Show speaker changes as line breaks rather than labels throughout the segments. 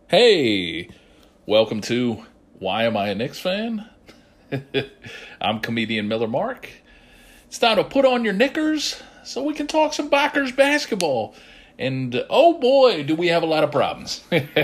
Hey, welcome to Why Am I a Knicks Fan? I'm comedian Miller Mark. It's time to put on your knickers so we can talk some Bockers basketball. And oh boy, do we have a lot of problems.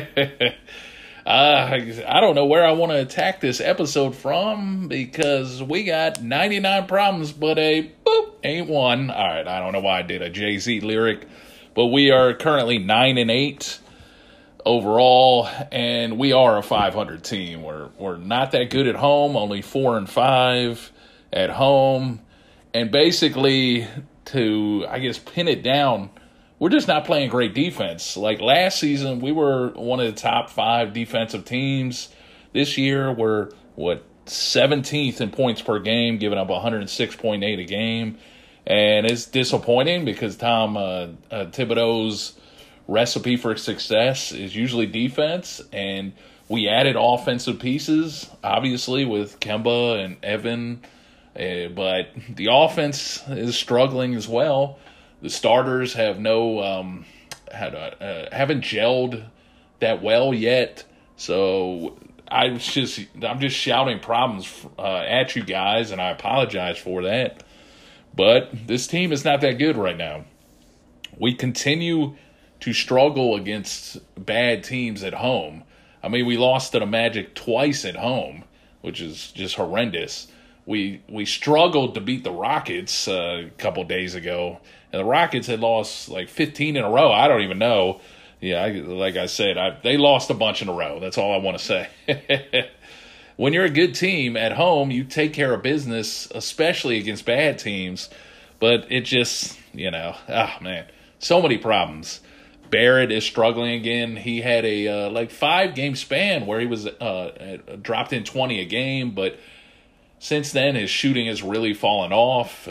I don't know where I want to attack this episode from because we got 99 problems, but a boop ain't one. All right, I don't know why I did a Jay-Z lyric, but we are currently 9-8. Overall, and we are a 500 team. We're not that good at home, only 4-5 at home. And basically, to, I guess, pin it down, we're just not playing great defense. Like last season, we were one of the top 5 defensive teams. This year, we're, 17th in points per game, giving up 106.8 a game. And it's disappointing because Tom Thibodeau's recipe for success is usually defense, and we added offensive pieces, obviously, with Kemba and Evan, but the offense is struggling as well. The starters have haven't gelled that well yet, so I'm just shouting problems at you guys, and I apologize for that, but this team is not that good right now. We continue to struggle against bad teams at home. I mean, we lost to the Magic twice at home, which is just horrendous. We struggled to beat the Rockets a couple days ago, and the Rockets had lost like 15 in a row. I don't even know. Yeah, like I said, they lost a bunch in a row. That's all I want to say. When you're a good team at home, you take care of business, especially against bad teams. But it just, oh man, so many problems. Barrett is struggling again. He had a 5-game span where he was dropped in 20 a game, but since then his shooting has really fallen off.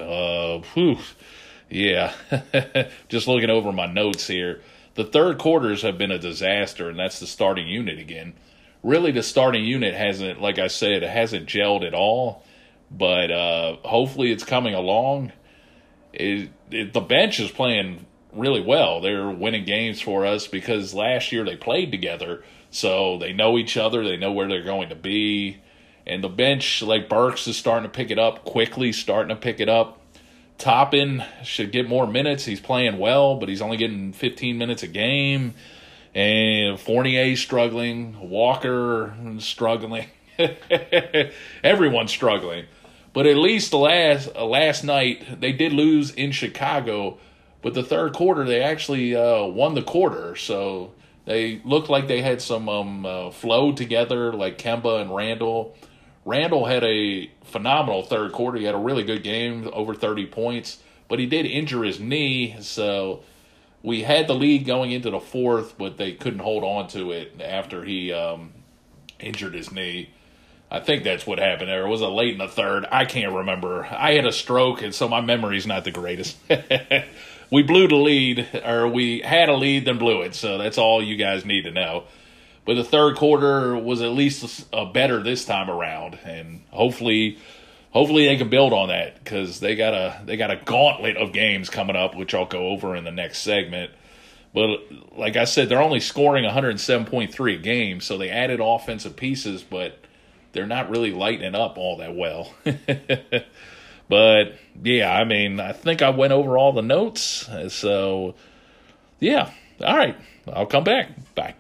Yeah, just looking over my notes here. The third quarters have been a disaster, and that's the starting unit again. Really, the starting unit hasn't, like I said, it hasn't gelled at all, but hopefully it's coming along. The bench is playing really well. They're winning games for us because last year they played together, so they know each other, they know where they're going to be, and the bench, like Burks is starting to pick it up, quickly starting to pick it up. Toppin should get more minutes. He's playing well, but he's only getting 15 minutes a game, and Fournier's struggling, Walker struggling, everyone's struggling. But at least the last night they did lose in Chicago. But the third quarter, they actually won the quarter, so they looked like they had some flow together, like Kemba and Randall. Randall had a phenomenal third quarter. He had a really good game, over 30 points, but he did injure his knee, so we had the lead going into the fourth, but they couldn't hold on to it after he injured his knee. I think that's what happened there. Was it late in the third? I can't remember. I had a stroke, and so my memory's not the greatest. We blew the lead, or we had a lead, then blew it. So that's all you guys need to know. But the third quarter was at least better this time around, and hopefully they can build on that because they got a gauntlet of games coming up, which I'll go over in the next segment. But like I said, they're only scoring 107.3 a game, so they added offensive pieces, but they're not really lighting it up all that well. But, yeah, I mean, I think I went over all the notes. So, yeah. All right. I'll come back. Bye.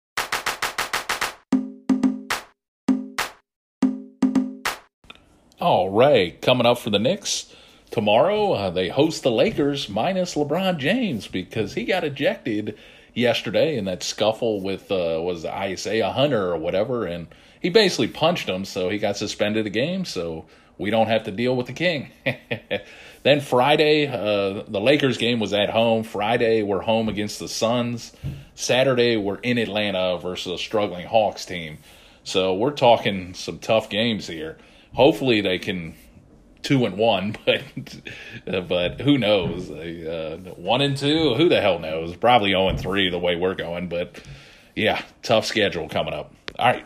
All right. Coming up for the Knicks tomorrow, they host the Lakers minus LeBron James because he got ejected yesterday in that scuffle with, was Isaiah Hunter or whatever, and he basically punched him, so he got suspended a game, so we don't have to deal with the king. Then Friday, the Lakers game was at home. Friday, we're home against the Suns. Saturday, we're in Atlanta versus a struggling Hawks team. So we're talking some tough games here. Hopefully they can 2-1, but who knows? 1-2, who the hell knows? Probably 0-3 the way we're going. But, yeah, tough schedule coming up. All right.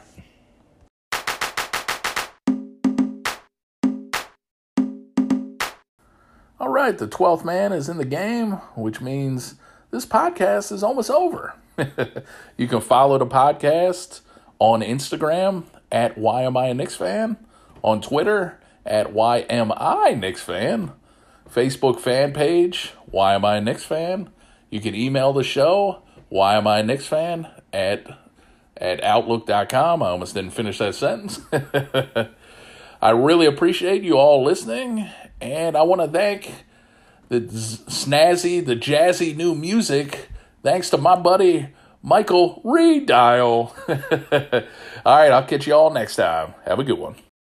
All right, the 12th man is in the game, which means this podcast is almost over. You can follow the podcast on Instagram at Why Am I a Knicks Fan, on Twitter at Why Am I Knicks Fan, Facebook fan page, Why Am I a Knicks Fan. You can email the show, Why Am I a Knicks Fan, at outlook.com. I almost didn't finish that sentence. I really appreciate you all listening, and I want to thank the jazzy new music, thanks to my buddy Michael Redial. All right, I'll catch you all next time. Have a good one.